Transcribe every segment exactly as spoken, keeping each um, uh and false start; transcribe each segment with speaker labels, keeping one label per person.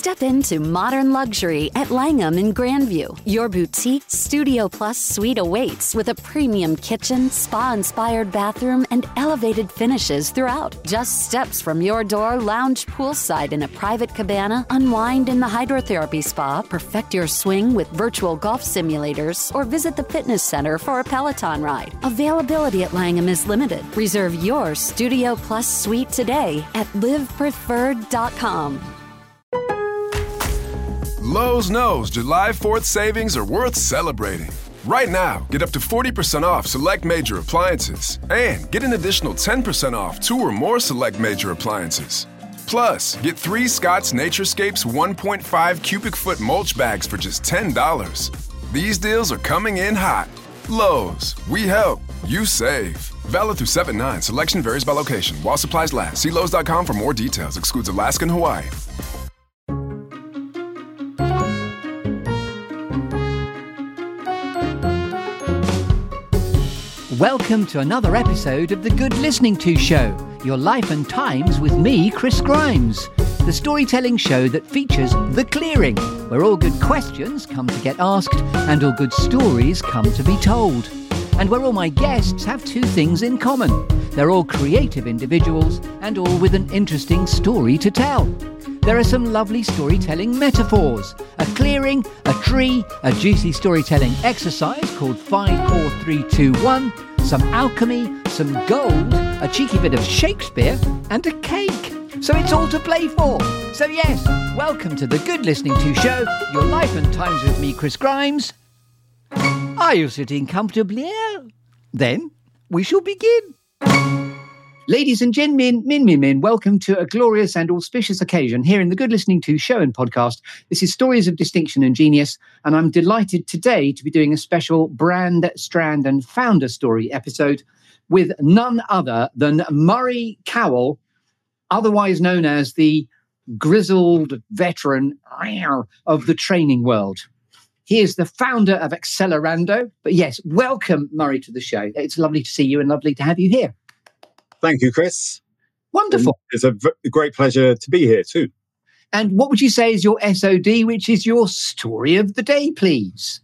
Speaker 1: Step into modern luxury at Langham in Grandview. Your boutique Studio Plus suite awaits with a premium kitchen, spa-inspired bathroom, and elevated finishes throughout. Just steps from your door, lounge poolside in a private cabana, unwind in the hydrotherapy spa, perfect your swing with virtual golf simulators, or visit the fitness center for a Peloton ride. Availability at Langham is limited. Reserve your Studio Plus suite today at live preferred dot com.
Speaker 2: Lowe's knows July fourth savings are worth celebrating. Right now, get up to forty percent off select major appliances and get an additional ten percent off two or more select major appliances. Plus, get three Scott's Naturescapes one point five cubic foot mulch bags for just ten dollars. These deals are coming in hot. Lowe's, we help, you save. Valid through seven nine. Selection varies by location. While supplies last. See Lowe's dot com for more details. Excludes Alaska and Hawaii.
Speaker 3: Welcome to another episode of The Good Listening To Show, your life and times with me, Chris Grimes, the storytelling show that features The Clearing, where all good questions come to get asked and all good stories come to be told. And where all my guests have two things in common. They're all creative individuals and all with an interesting story to tell. There are some lovely storytelling metaphors, a clearing, a tree, a juicy storytelling exercise called five, four, three, two, one, some alchemy, some gold, a cheeky bit of Shakespeare, and a cake. So it's all to play for. So yes, welcome to The Good Listening To Show, your life and times with me, Chris Grimes. Are you sitting comfortably? Then we shall begin. Ladies and gentlemen, min, min, min, welcome to a glorious and auspicious occasion here in the Good Listening To Show and podcast. This is Stories of Distinction and Genius, and I'm delighted today to be doing a special brand, strand and founder story episode with none other than Murray Cowell, otherwise known as the grizzled veteran of the training world. He is the founder of Accelerando. But yes, welcome, Murray, to the show. It's lovely to see you and lovely to have you here.
Speaker 4: Thank you, Chris.
Speaker 3: Wonderful.
Speaker 4: And it's a v- great pleasure to be here too.
Speaker 3: And what would you say is your S O D, which is your story of the day, please?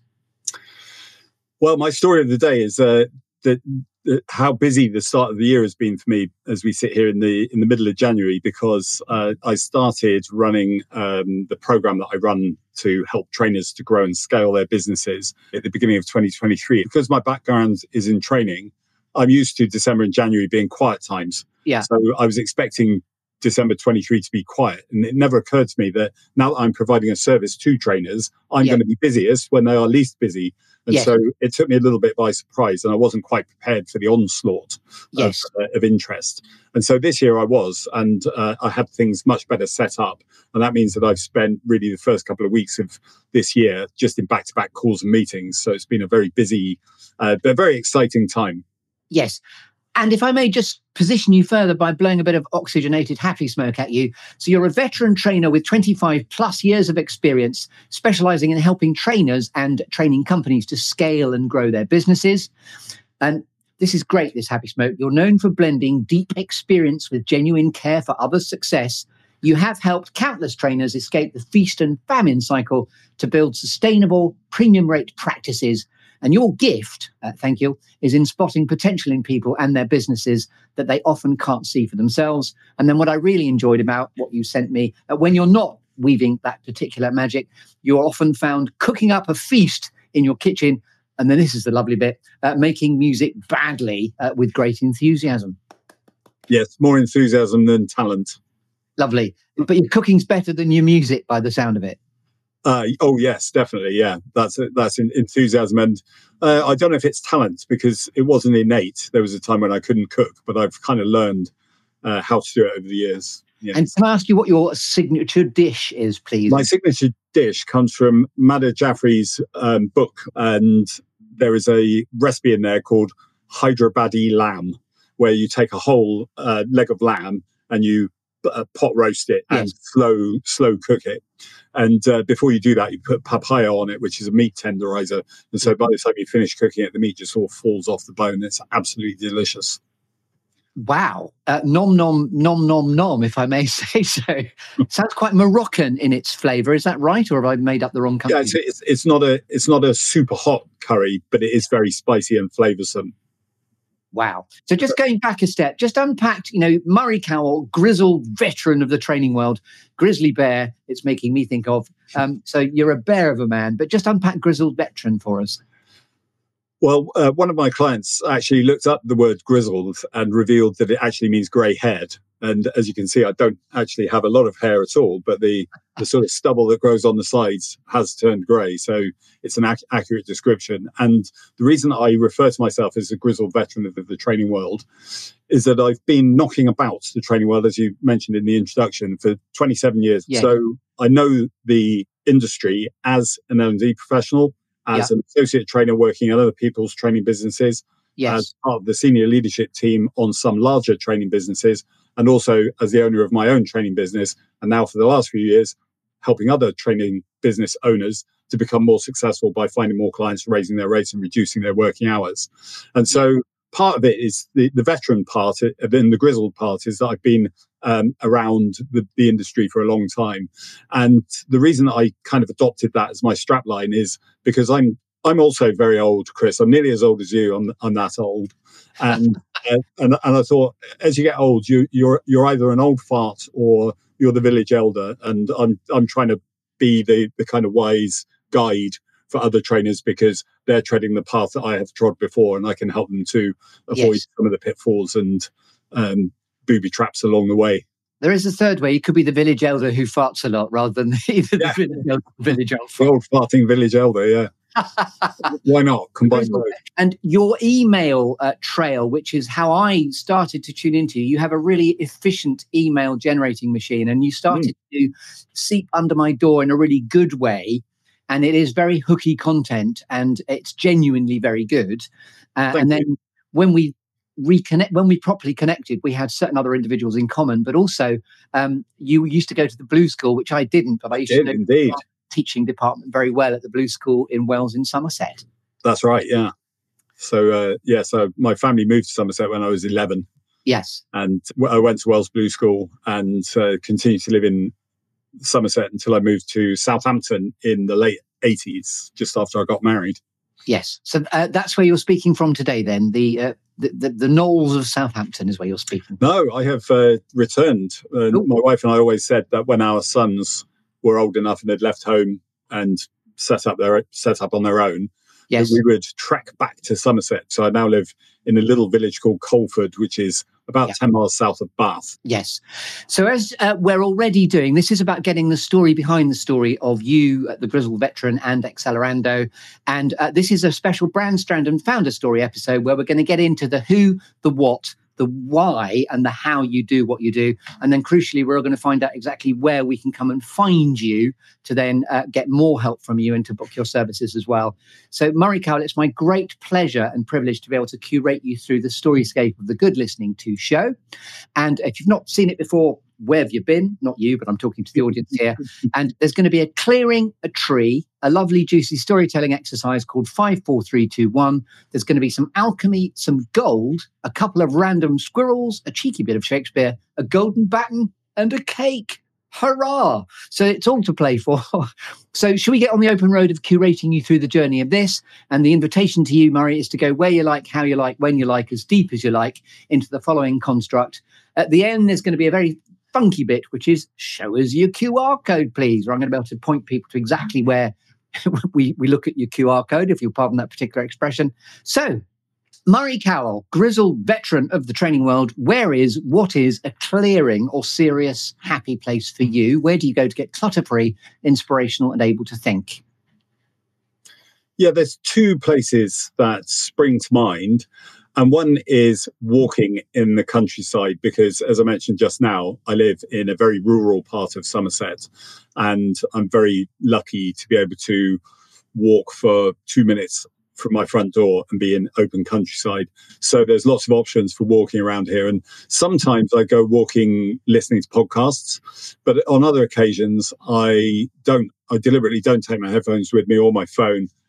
Speaker 4: Well, my story of the day is uh, that, that how busy the start of the year has been for me as we sit here in the in the middle of January, because uh, I started running um, the program that I run to help trainers to grow and scale their businesses at the beginning of twenty twenty-three. Because my background is in training, I'm used to December and January being quiet times.
Speaker 3: Yeah.
Speaker 4: So I was expecting December twenty-three to be quiet. And it never occurred to me that now that I'm providing a service to trainers, I'm
Speaker 3: yeah.
Speaker 4: going to be busiest when they are least busy. And
Speaker 3: yes.
Speaker 4: so it took me a little bit by surprise, and I wasn't quite prepared for the onslaught
Speaker 3: yes.
Speaker 4: of, uh, of interest. And so this year I was, and uh, I had things much better set up. And that means that I've spent really the first couple of weeks of this year just in back-to-back calls and meetings. So it's been a very busy, uh, but very exciting time.
Speaker 3: Yes. And if I may just position you further by blowing a bit of oxygenated happy smoke at you. So you're a veteran trainer with twenty-five plus years of experience, specializing in helping trainers and training companies to scale and grow their businesses. And this is great, this happy smoke. You're known for blending deep experience with genuine care for others' success. You have helped countless trainers escape the feast and famine cycle to build sustainable premium rate practices. And your gift, uh, thank you, is in spotting potential in people and their businesses that they often can't see for themselves. And then what I really enjoyed about what you sent me, uh, when you're not weaving that particular magic, you're often found cooking up a feast in your kitchen. And then this is the lovely bit, uh, making music badly uh, with great enthusiasm.
Speaker 4: Yes, more enthusiasm than talent.
Speaker 3: Lovely. But your cooking's better than your music by the sound of it.
Speaker 4: Uh, oh, yes, definitely. Yeah, that's that's enthusiasm. And uh, I don't know if it's talent, because it wasn't innate. There was a time when I couldn't cook, but I've kind of learned uh, how to do it over the years. Yes.
Speaker 3: And can I ask you what your signature dish is, please?
Speaker 4: My signature dish comes from Madhur Jaffrey's um, book. And there is a recipe in there called Hyderabadi lamb, where you take a whole uh, leg of lamb and you uh, pot roast it and
Speaker 3: yes.
Speaker 4: slow slow cook it. And uh, before you do that, you put papaya on it, which is a meat tenderizer. And so by the time you finish cooking it, the meat just all falls off the bone. It's absolutely delicious.
Speaker 3: Wow. Uh, nom, nom, nom, nom, nom, if I may say so. Sounds quite Moroccan in its flavour. Is that right? Or have I made up the wrong country?
Speaker 4: Yeah, it's, it's, it's, not a, it's not a super hot curry, but it is very spicy and flavoursome.
Speaker 3: Wow. So just going back a step, just unpacked, you know, Murray Cowell, grizzled veteran of the training world, grizzly bear, it's making me think of. Um, so you're a bear of a man, but just unpack grizzled veteran for us.
Speaker 4: Well, uh, one of my clients actually looked up the word grizzled and revealed that it actually means grey-haired. And as you can see, I don't actually have a lot of hair at all, but the, the sort of stubble that grows on the sides has turned grey. So it's an ac- accurate description. And the reason I refer to myself as a grizzled veteran of the, the training world is that I've been knocking about the training world, as you mentioned in the introduction, for twenty-seven years. Yeah. So I know the industry as an L and D professional, as yeah. an associate trainer working at other people's training businesses, yes. as part of the senior leadership team on some larger training businesses, and also as the owner of my own training business. And now for the last few years, helping other training business owners to become more successful by finding more clients, raising their rates and reducing their working hours. And so part of it is the, the veteran part, and the grizzled part is that I've been um, around the, the industry for a long time. And the reason I kind of adopted that as my strapline is because I'm I'm also very old, Chris. I'm nearly as old as you. I'm I'm that old, and uh, and and I thought, as you get old, you you're you're either an old fart or you're the village elder. And I'm I'm trying to be the the kind of wise guide for other trainers because they're treading the path that I have trod before, and I can help them to avoid yes. some of the pitfalls and um, booby traps along the way.
Speaker 3: There is a third way. You could be the village elder who farts a lot rather than either yeah. the village elder or village elder.
Speaker 4: The old farting village elder, yeah. Why not? Combine both.
Speaker 3: And your email uh, trail, which is how I started to tune into you, you have a really efficient email generating machine, and you started mm. to seep under my door in a really good way. And it is very hooky content, and it's genuinely very good. Uh, and then you. when we reconnect, when we properly connected, we had certain other individuals in common, but also um, you used to go to the Blue School, which I didn't, but I used
Speaker 4: Did,
Speaker 3: to know
Speaker 4: indeed.
Speaker 3: the teaching department very well at the Blue School in Wells in Somerset.
Speaker 4: That's right, yeah. So, uh, yeah, so my family moved to Somerset when I was eleven.
Speaker 3: Yes.
Speaker 4: And I went to Wells Blue School and uh, continued to live in Somerset until I moved to Southampton in the late eighties, just after I got married.
Speaker 3: Yes. So uh, that's where you're speaking from today then, the, uh, the, the the Knolls of Southampton is where you're speaking.
Speaker 4: No, I have uh, returned. Uh, my wife and I always said that when our sons were old enough and had left home and set up their set up on their own, yes. that we would trek back to Somerset. So I now live in a little village called Colford, which is about yeah. ten miles south of Bath.
Speaker 3: Yes. So as uh, we're already doing, this is about getting the story behind the story of you, the Grizzled Veteran, and Accelerando. And uh, this is a special Brand Strand and Founder Story episode where we're going to get into the who, the what, the why, and the how you do what you do. And then crucially, we're going to find out exactly where we can come and find you to then uh, get more help from you and to book your services as well. So Murray Cowell, it's my great pleasure and privilege to be able to curate you through the storyscape of the Good Listening To show. And if you've not seen it before, where have you been? Not you, but I'm talking to the audience here. And there's going to be a clearing a tree, a lovely, juicy storytelling exercise called five, four, three, two, one. There's going to be some alchemy, some gold, a couple of random squirrels, a cheeky bit of Shakespeare, a golden baton, and a cake. Hurrah! So it's all to play for. So should we get on the open road of curating you through the journey of this? And the invitation to you, Murray, is to go where you like, how you like, when you like, as deep as you like, into the following construct. At the end, there's going to be a very funky bit, which is show us your Q R code, please. Where I'm going to be able to point people to exactly where we, we look at your Q R code, if you'll pardon that particular expression. So, Murray Cowell, grizzled veteran of the training world, where is, what is a clearing or serious, happy place for you? Where do you go to get clutter-free, inspirational, and able to think?
Speaker 4: Yeah, there's two places that spring to mind. And one is walking in the countryside, because as I mentioned just now, I live in a very rural part of Somerset, and I'm very lucky to be able to walk for two minutes from my front door and be in open countryside. So there's lots of options for walking around here. And sometimes I go walking, listening to podcasts, but on other occasions, I don't, I deliberately don't take my headphones with me or my phone.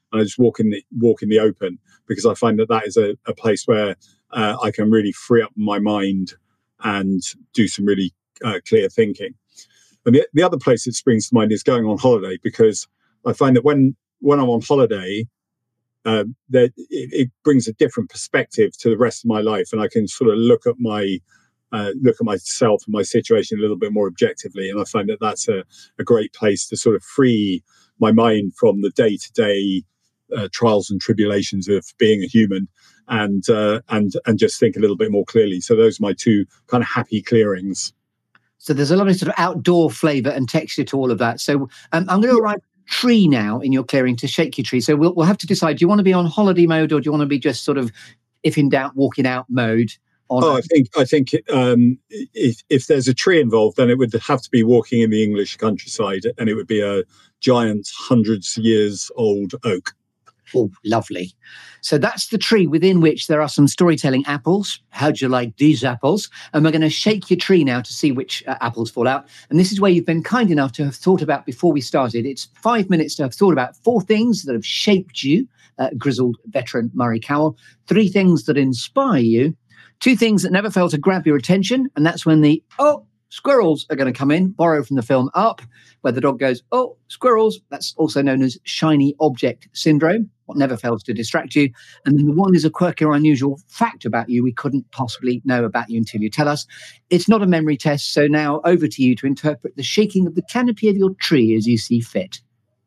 Speaker 4: and I just walk in the walk in the open, because I find that that is a, a place where uh, I can really free up my mind and do some really uh, clear thinking. And the, the other place that springs to mind is going on holiday, because I find that when when I'm on holiday, uh, that it, it brings a different perspective to the rest of my life, and I can sort of look at my uh, look at myself and my situation a little bit more objectively. And I find that that's a, a great place to sort of free my mind from the day to day trials and tribulations of being a human, and uh, and and just think a little bit more clearly. So those are my two kind of happy clearings.
Speaker 3: So there's a lovely sort of outdoor flavour and texture to all of that. So um, I'm going to write tree now in your clearing to shake your tree. So we'll we'll have to decide, do you want to be on holiday mode, or do you want to be just sort of, if in doubt, walking out mode? On
Speaker 4: oh, I think I think um, if if there's a tree involved, then it would have to be walking in the English countryside, and it would be a giant, hundreds years old oak.
Speaker 3: Oh, lovely. So that's the tree within which there are some storytelling apples. How'd you like these apples? And we're going to shake your tree now to see which uh, apples fall out. And this is where you've been kind enough to have thought about before we started. It's five minutes to have thought about four things that have shaped you, uh, grizzled veteran Murray Cowell, three things that inspire you, two things that never fail to grab your attention. And that's when the, oh, squirrels are going to come in, borrow from the film Up, where the dog goes, oh, squirrels. That's also known as shiny object syndrome, what never fails to distract you. And then the one is a quirky or unusual fact about you we couldn't possibly know about you until you tell us. It's not a memory test, so now over to you to interpret the shaking of the canopy of your tree as you see fit.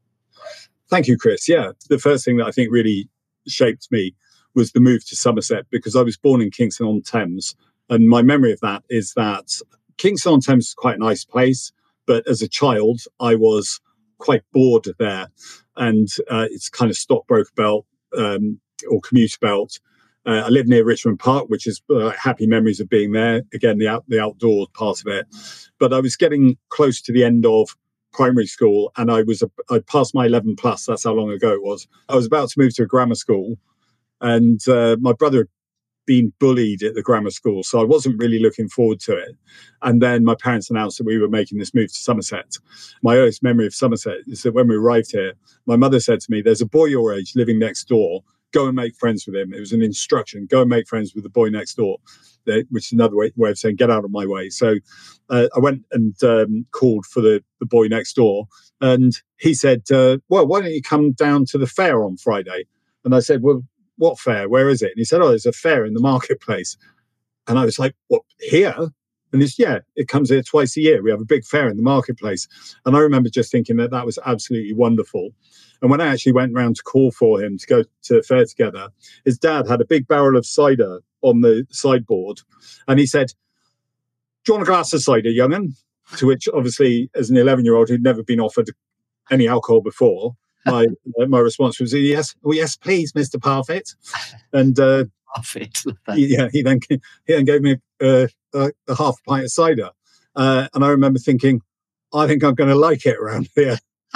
Speaker 4: Thank you, Chris. Yeah, the first thing that I think really shaped me was the move to Somerset, because I was born in Kingston-on-Thames. And my memory of that is that Kingston-on-Thames is quite a nice place, but as a child, I was quite bored there. And uh, it's kind of stockbroker belt um, or commuter belt. Uh, I live near Richmond Park, which is uh, happy memories of being there. Again, the out, the outdoor part of it. But I was getting close to the end of primary school, and I was I passed my eleven plus. That's how long ago it was. I was about to move to a grammar school, and uh, my brother been bullied at the grammar school, so I wasn't really looking forward to it. And then my parents announced that we were making this move to Somerset. My earliest memory of Somerset is that when we arrived here, my mother said to me, there's a boy your age living next door, go and make friends with him. It was an instruction, go and make friends with the boy next door, which is another way, way of saying get out of my way. So uh, I went and um, called for the, the boy next door, and he said, uh, well, why don't you come down to the fair on Friday? And I said, well, what fair? Where is it? And he said, oh, there's a fair in the marketplace. And I was like, what, here? And it's, yeah, it comes here twice a year. We have a big fair in the marketplace. And I remember just thinking that that was absolutely wonderful. And when I actually went round to call for him to go to the fair together, his dad had a big barrel of cider on the sideboard. And he said, do you want a glass of cider, young'un? To which, obviously, as an eleven-year-old who'd never been offered any alcohol before, my my response was, yes, oh, yes, please, Mister Parfitt. And uh,
Speaker 3: Parfitt.
Speaker 4: yeah, he then he then gave me uh, a, a half a pint of cider, uh, and I remember thinking, I think I'm going to like it around here.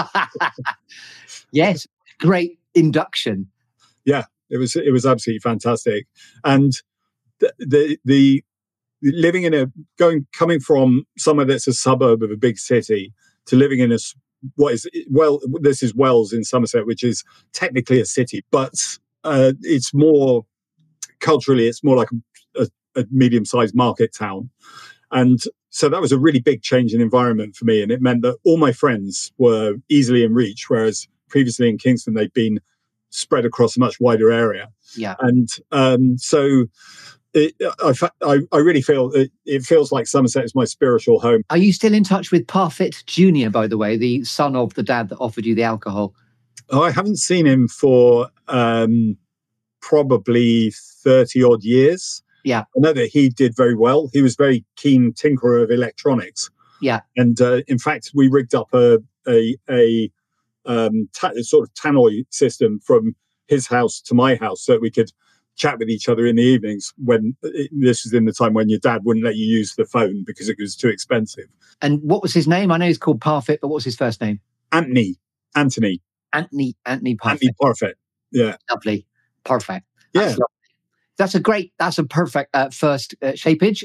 Speaker 3: Yes, great induction.
Speaker 4: Yeah, it was it was absolutely fantastic, and the the, the living in a going coming from somewhere that's a suburb of a big city to living in a what is well this is Wells in Somerset, which is technically a city, but uh, it's more culturally it's more like a, a, a medium-sized market town. And so that was a really big change in environment for me, and it meant that all my friends were easily in reach, whereas previously in Kingston they'd been spread across a much wider area.
Speaker 3: Yeah.
Speaker 4: And um, so It, I, I, I really feel it, it feels like Somerset is my spiritual home.
Speaker 3: Are you still in touch with Parfitt Junior, by the way, the son of the dad that offered you the alcohol?
Speaker 4: Oh, I haven't seen him for um, probably thirty odd years.
Speaker 3: Yeah.
Speaker 4: I know that he did very well. He was very keen tinkerer of electronics.
Speaker 3: Yeah.
Speaker 4: And uh, in fact, we rigged up a, a, a um, ta- sort of tannoy system from his house to my house so that we could chat with each other in the evenings, when it, this was in the time when your dad wouldn't let you use the phone because it was too expensive.
Speaker 3: And what was his name? I know he's called Parfitt, but what's his first name?
Speaker 4: Anthony. Anthony.
Speaker 3: Anthony. Anthony Parfitt.
Speaker 4: Anthony Parfitt. Yeah.
Speaker 3: Lovely. Perfect.
Speaker 4: Yeah.
Speaker 3: That's, that's a great, that's a perfect uh, first uh, shapeage.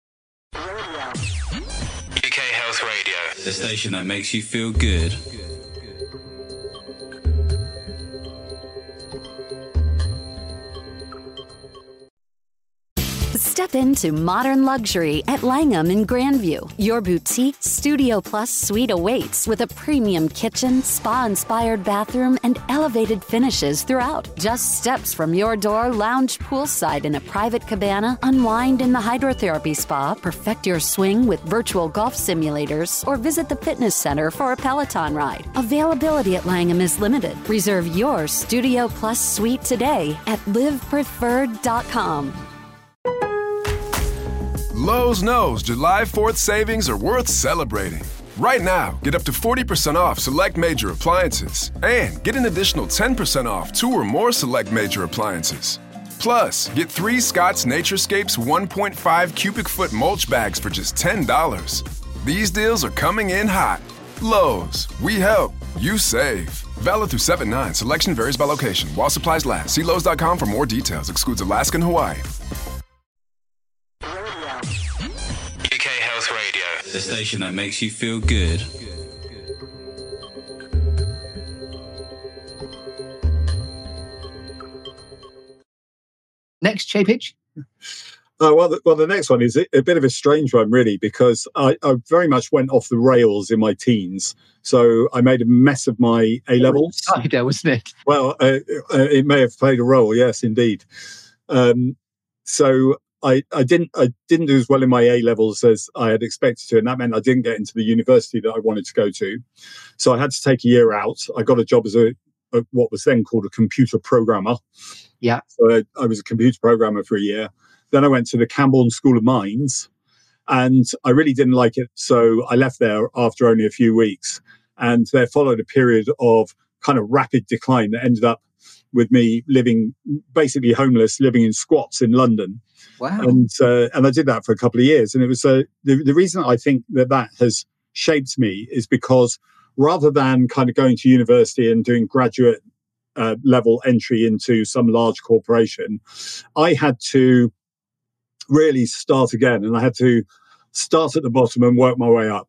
Speaker 5: U K Health Radio, the station that makes you feel good.
Speaker 1: Step into modern luxury at Langham in Grandview. Your boutique Studio Plus suite awaits with a premium kitchen, spa-inspired bathroom, and elevated finishes throughout. Just steps from your door, lounge poolside in a private cabana, unwind in the hydrotherapy spa, perfect your swing with virtual golf simulators, or visit the fitness center for a Peloton ride. Availability at Langham is limited. Reserve your Studio Plus suite today at live preferred dot com.
Speaker 2: Lowe's knows July fourth savings are worth celebrating. Right now, get up to forty percent off select major appliances and get an additional ten percent off two or more select major appliances. Plus, get three Scott's Naturescapes one point five cubic foot mulch bags for just ten dollars. These deals are coming in hot. Lowe's, we help, you save. Valid through seven nine. Selection varies by location. While supplies last. See Lowe's dot com for more details. Excludes Alaska and Hawaii.
Speaker 5: U K Health Radio.
Speaker 6: The station that makes you feel good.
Speaker 3: Next, Chapich.
Speaker 4: Uh, well, the, well, the next one is a, a bit of a strange one, really, because I, I very much went off the rails in my teens. So I made a mess of my A-levels.
Speaker 3: There, wasn't it?
Speaker 4: Well, uh, uh, it may have played a role, yes, indeed. Um, so I, I didn't I didn't do as well in my A-levels as I had expected to, and that meant I didn't get into the university that I wanted to go to. So I had to take a year out. I got a job as a, a what was then called a computer programmer.
Speaker 3: Yeah.
Speaker 4: So I, I was a computer programmer for a year. Then I went to the Camborne School of Mines, and I really didn't like it. So I left there after only a few weeks. And there followed a period of kind of rapid decline that ended up with me living, basically homeless, living in squats in London.
Speaker 3: Wow.
Speaker 4: And uh, and I did that for a couple of years. And it was uh, the, the reason I think that that has shaped me is because rather than kind of going to university and doing graduate uh, level entry into some large corporation, I had to really start again. And I had to start at the bottom and work my way up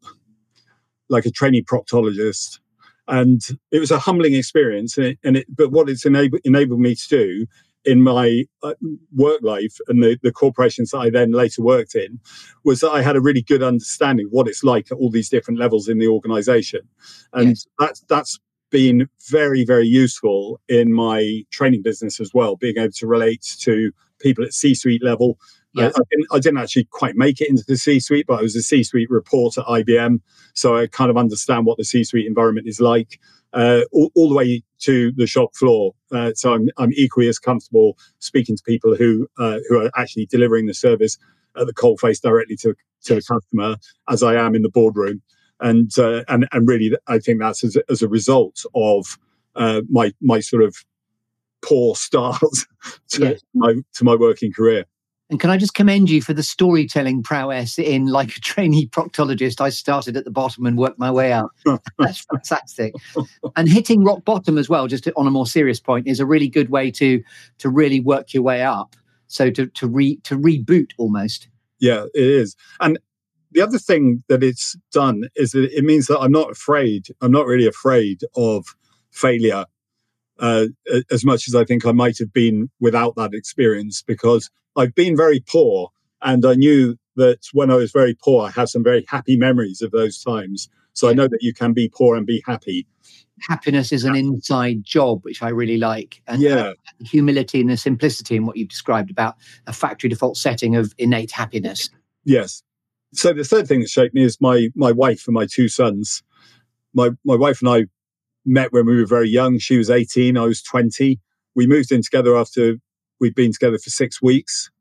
Speaker 4: like a trainee proctologist. And it was a humbling experience. And it, and it but what it's enable, enabled me to do in my uh, work life and the, the corporations that I then later worked in was that I had a really good understanding of what it's like at all these different levels in the organization. And yes. that's, that's been very, very useful in my training business as well, being able to relate to people at C-suite level. Yeah. I, I, didn't, I didn't actually quite make it into the C-suite, but I was a C-suite reporter at I B M. So I kind of understand what the C-suite environment is like, uh, all, all the way to the shop floor. Uh, so I'm, I'm equally as comfortable speaking to people who uh, who are actually delivering the service at the coalface directly to, to the customer as I am in the boardroom. And uh, and and really, I think that's as, as a result of uh, my my sort of poor start to, yes. my, to my working career.
Speaker 3: And can I just commend you for the storytelling prowess in like a trainee proctologist? I started at the bottom and worked my way up. That's fantastic. And hitting rock bottom as well, just on a more serious point, is a really good way to to really work your way up. So to to re to reboot almost.
Speaker 4: Yeah, it is. And the other thing that it's done is that it means that I'm not afraid. I'm not really afraid of failure uh, as much as I think I might have been without that experience, because I've been very poor, and I knew that when I was very poor, I have some very happy memories of those times. So I know that you can be poor and be happy.
Speaker 3: Happiness is an inside job, which I really like. And
Speaker 4: yeah.
Speaker 3: uh, the humility and the simplicity in what you've described about a factory default setting of innate happiness.
Speaker 4: Yes. So the third thing that shaped me is my my wife and my two sons. My my wife and I met when we were very young. She was eighteen, I was twenty. We moved in together after we'd been together for six weeks.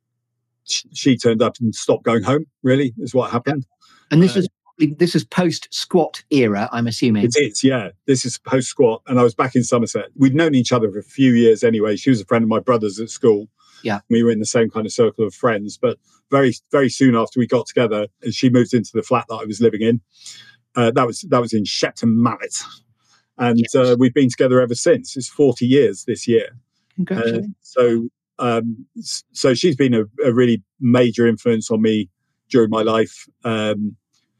Speaker 4: She, she turned up and stopped going home, really, is what happened.
Speaker 3: And this
Speaker 4: uh,
Speaker 3: is this is post-squat era, I'm assuming.
Speaker 4: It is, yeah. This is post-squat, and I was back in Somerset. We'd known each other for a few years anyway. She was a friend of my brother's at school.
Speaker 3: Yeah.
Speaker 4: We were in the same kind of circle of friends, but very, very soon after we got together, she moved into the flat that I was living in. Uh, that was that was in Shepton Mallet. And yes. uh, we've been together ever since. It's forty years this year.
Speaker 3: Congratulations.
Speaker 4: Uh, so, um, so she's been a, a really major influence on me during my life. Um,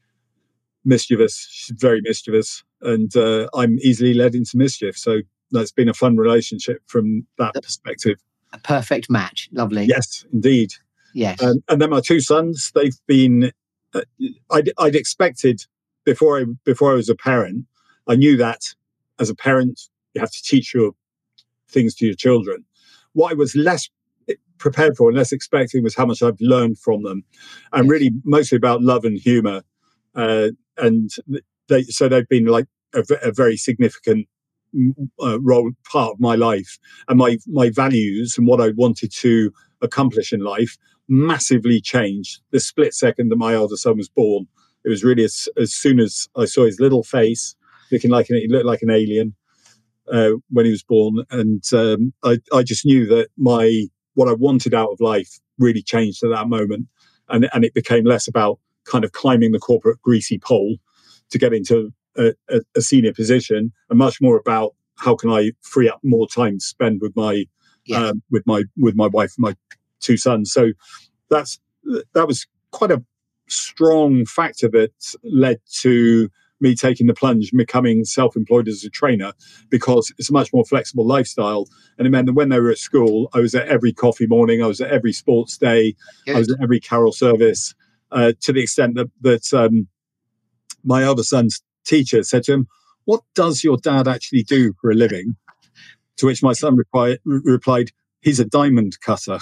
Speaker 4: mischievous, she's very mischievous, and uh, I'm easily led into mischief. So that's been a fun relationship from that perspective.
Speaker 3: A perfect match. Lovely.
Speaker 4: Yes, indeed.
Speaker 3: Yes.
Speaker 4: Um, and then my two sons, they've been, uh, I'd, I'd expected before I, before I was a parent, I knew that as a parent, you have to teach your things to your children. What I was less prepared for and less expecting was how much I've learned from them, and yes. really mostly about love and humor. Uh, and they, so they've been like a, a very significant uh, role, part of my life, and my, my values and what I wanted to accomplish in life massively changed the split second that my elder son was born. It was really as, as soon as I saw his little face, looking like an, he looked like an alien uh, when he was born, and um, I, I just knew that my what I wanted out of life really changed at that moment, and and it became less about kind of climbing the corporate greasy pole to get into a, a, a senior position, and much more about how can I free up more time to spend with my yeah. um, with my with my wife and my two sons. So that's that was quite a strong factor that led to me taking the plunge and becoming self-employed as a trainer, because it's a much more flexible lifestyle. And it meant that when they were at school, I was at every coffee morning, I was at every sports day, Good. I was at every carol service, uh, to the extent that, that um, my elder son's teacher said to him, "What does your dad actually do for a living?" To which my son reply, replied, "He's a diamond cutter."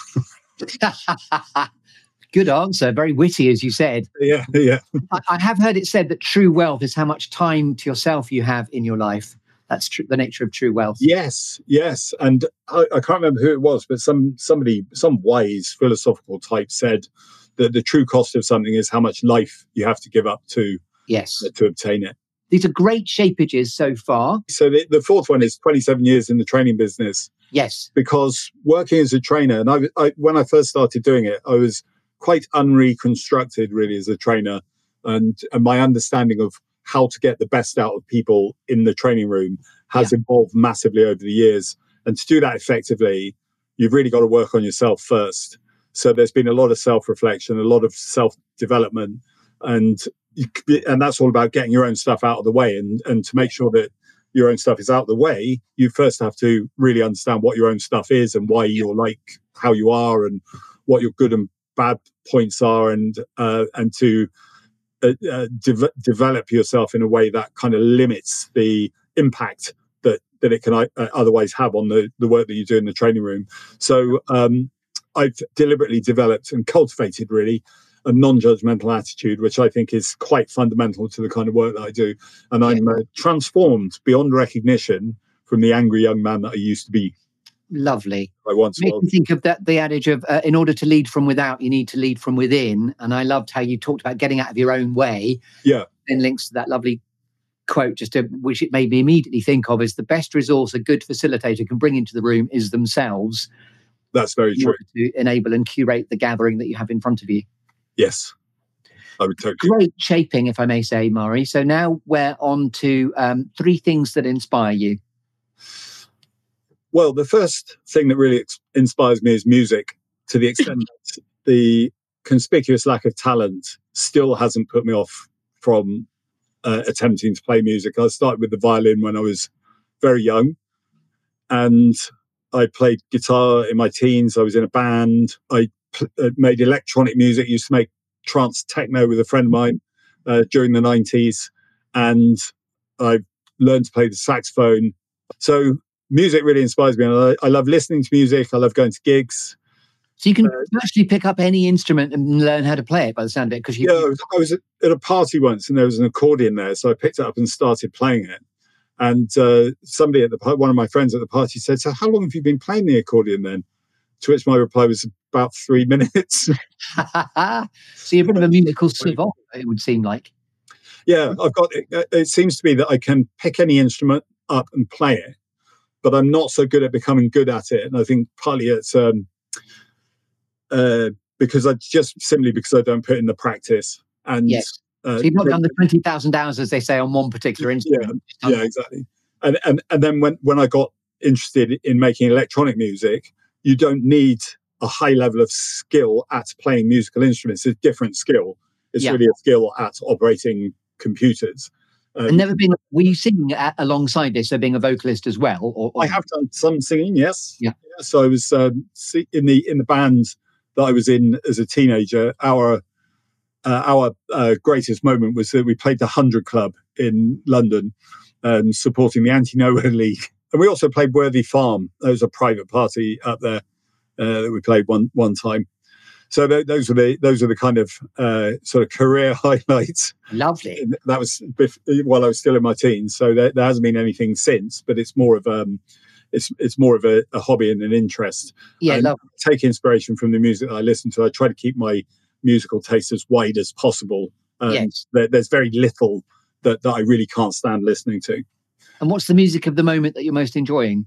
Speaker 3: Good answer. Very witty, as you said.
Speaker 4: Yeah, yeah.
Speaker 3: I, I have heard it said that true wealth is how much time to yourself you have in your life. That's true. The nature of true wealth.
Speaker 4: Yes, yes. And I, I can't remember who it was, but some somebody, some wise philosophical type said that the true cost of something is how much life you have to give up to,
Speaker 3: yes,
Speaker 4: uh, to obtain it.
Speaker 3: These are great shapeages so far.
Speaker 4: So the, the fourth one is twenty-seven years in the training business.
Speaker 3: Yes. Because
Speaker 4: working as a trainer, and I, I when I first started doing it, I was quite unreconstructed really as a trainer, and, and my understanding of how to get the best out of people in the training room has yeah. evolved massively over the years. And to do that effectively, you've really got to work on yourself first. So there's been a lot of self-reflection, a lot of self-development, and you, and that's all about getting your own stuff out of the way. And, and to make sure that your own stuff is out of the way, you first have to really understand what your own stuff is and why you're like how you are and what your good and bad points are, and uh, and to uh, uh, de- develop yourself in a way that kind of limits the impact that that it can uh, otherwise have on the, the work that you do in the training room. So um, I've deliberately developed and cultivated really a non-judgmental attitude, which I think is quite fundamental to the kind of work that I do. And yeah. I'm uh, transformed beyond recognition from the angry young man that I used to be.
Speaker 3: Lovely.
Speaker 4: I once
Speaker 3: Make
Speaker 4: was.
Speaker 3: me think of that the adage of uh, in order to lead from without, you need to lead from within. And I loved how you talked about getting out of your own way.
Speaker 4: Yeah.
Speaker 3: Then links to that lovely quote, just to, which it made me immediately think of, is the best resource a good facilitator can bring into the room is themselves.
Speaker 4: That's very true.
Speaker 3: To enable and curate the gathering that you have in front of you.
Speaker 4: Yes. I would totally.
Speaker 3: Great shaping, if I may say, Mari. So now we're on to um, three things that inspire you.
Speaker 4: Well, the first thing that really ex- inspires me is music, to the extent that the conspicuous lack of talent still hasn't put me off from uh, attempting to play music. I started with the violin when I was very young, and I played guitar in my teens. I was in a band. I pl- uh, made electronic music, used to make trance techno with a friend of mine uh, during the nineties, and I learned to play the saxophone. So music really inspires me, and I, I love listening to music. I love going to gigs.
Speaker 3: So you can uh, actually pick up any instrument and learn how to play it by the sound of it. Because you,
Speaker 4: yeah, I was, I was at a party once, and there was an accordion there, so I picked it up and started playing it. And uh, somebody at the one of my friends at the party said, "So how long have you been playing the accordion then?" To which my reply was about three minutes.
Speaker 3: So you're a bit of a musical savant, it would seem like.
Speaker 4: Yeah, I've got. It, it seems to me that I can pick any instrument up and play it, but I'm not so good at becoming good at it. And I think partly it's um, uh, because I just simply because I don't put in the practice. And
Speaker 3: yes.
Speaker 4: Uh,
Speaker 3: so you've not done the twenty thousand hours, as they say, on one particular instrument.
Speaker 4: Yeah, yeah, exactly. And and and then when, when I got interested in making electronic music, you don't need a high level of skill at playing musical instruments. It's a different skill. It's yeah. really a skill at operating computers. Um,
Speaker 3: and never been. Were you singing at, alongside this? So being a vocalist as well? Or, or?
Speaker 4: I have done some singing. Yes.
Speaker 3: Yeah.
Speaker 4: yeah so I was um, in the in the band that I was in as a teenager, our uh, our uh, greatest moment was that we played the Hundred Club in London, um, supporting the Anti-Nowhere League. And we also played Worthy Farm. There was a private party up there uh, that we played one one time. So th- those are the those are the kind of uh, sort of career highlights.
Speaker 3: Lovely.
Speaker 4: That was bef- while I was still in my teens. So there, there hasn't been anything since, but it's more of um, it's it's more of a, a hobby and an interest.
Speaker 3: Yeah,
Speaker 4: and
Speaker 3: lovely.
Speaker 4: Take inspiration from the music that I listen to. I try to keep my musical taste as wide as possible. And
Speaker 3: Yes.
Speaker 4: there, there's very little that, that I really can't stand listening to.
Speaker 3: And what's the music of the moment that you're most enjoying?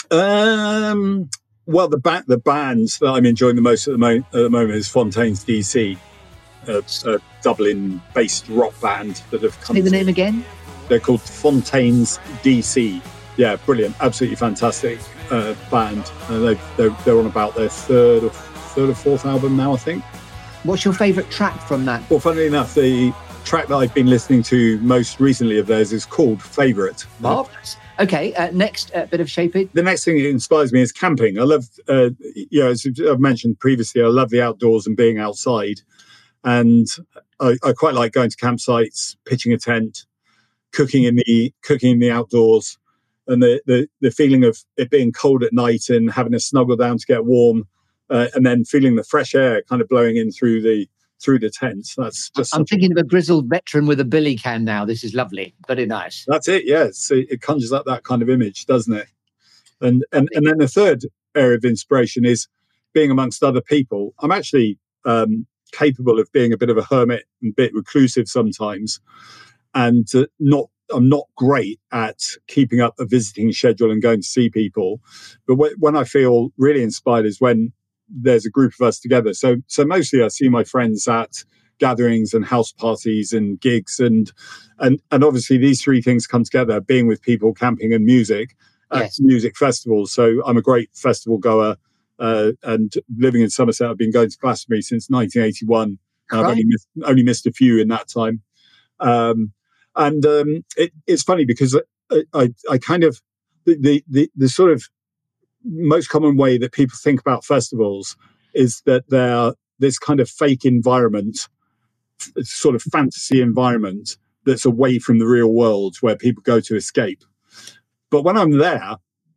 Speaker 4: Um, well, the ba- the bands that I'm enjoying the most at the, mo- at the moment is Fontaines D C, a, a Dublin-based rock band that have come.
Speaker 3: Say the
Speaker 4: to-
Speaker 3: name again.
Speaker 4: They're called Fontaines D C. Yeah, brilliant, absolutely fantastic uh, band. Uh, they, they're they're on about their third or third or fourth album now, I think.
Speaker 3: What's your favourite track from that?
Speaker 4: Well, funnily enough, the track that I've been listening to most recently of theirs is called Favourite.
Speaker 3: Marvellous. Okay, uh, next uh, bit of Shape It.
Speaker 4: The next thing that inspires me is camping. I love, uh, you know, as I've mentioned previously, I love the outdoors and being outside. And I, I quite like going to campsites, pitching a tent, cooking in the cooking in the outdoors, and the, the, the feeling of it being cold at night and having to snuggle down to get warm, uh, and then feeling the fresh air kind of blowing in through the through the tent. That's just
Speaker 3: I'm thinking of a grizzled veteran with a billy can now. This is lovely. Very nice.
Speaker 4: That's it, yes. It, it conjures up that kind of image, doesn't it? And, and and then the third area of inspiration is being amongst other people. I'm actually um, capable of being a bit of a hermit and a bit reclusive sometimes, and uh, not I'm not great at keeping up a visiting schedule and going to see people. But wh- when I feel really inspired is when there's a group of us together. So so mostly I see my friends at gatherings and house parties and gigs, and and and obviously these three things come together: being with people, camping, and music at
Speaker 3: Yes.
Speaker 4: music festivals. So I'm a great festival goer, uh, and living in Somerset, I've been going to Glastonbury since nineteen eighty-one. And I've
Speaker 3: Right.
Speaker 4: only missed, only missed a few in that time. Um, and um, it, it's funny because I, I, I kind of the, the the the sort of most common way that people think about festivals is that they're this kind of fake environment, f- sort of fantasy environment that's away from the real world where people go to escape. But when I'm there,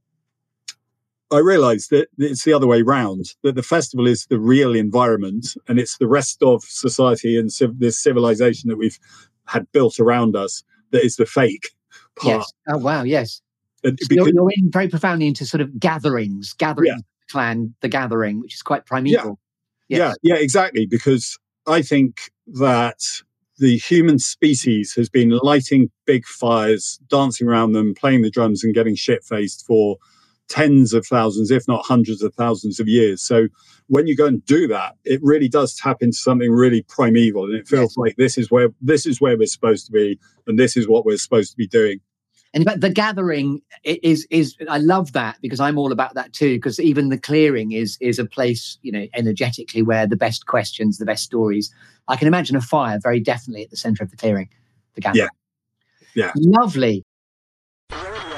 Speaker 4: I realize that it's the other way round, that the festival is the real environment and it's the rest of society and civ- this civilization that we've had built around us that is the fake part.
Speaker 3: Yes. Oh, wow. Yes.
Speaker 4: And
Speaker 3: So
Speaker 4: because-
Speaker 3: you're, you're in very profoundly into sort of gatherings, gatherings clan, the gathering, which is quite primeval.
Speaker 4: Yeah, yeah, exactly. Because I think that the human species has been lighting big fires, dancing around them, playing the drums and getting shit-faced for tens of thousands, if not hundreds of thousands of years. So when you go and do that, it really does tap into something really primeval, and it feels
Speaker 3: Yes.
Speaker 4: like this is where this is where we're supposed to be, and this is what we're supposed to be doing.
Speaker 3: And in fact, the gathering i- is is I love that because I'm all about that too. Because even the clearing is is a place, you know, energetically where the best questions, the best stories. I can imagine a fire very definitely at the centre of the clearing, the gathering.
Speaker 4: Yeah.
Speaker 3: Lovely.
Speaker 5: U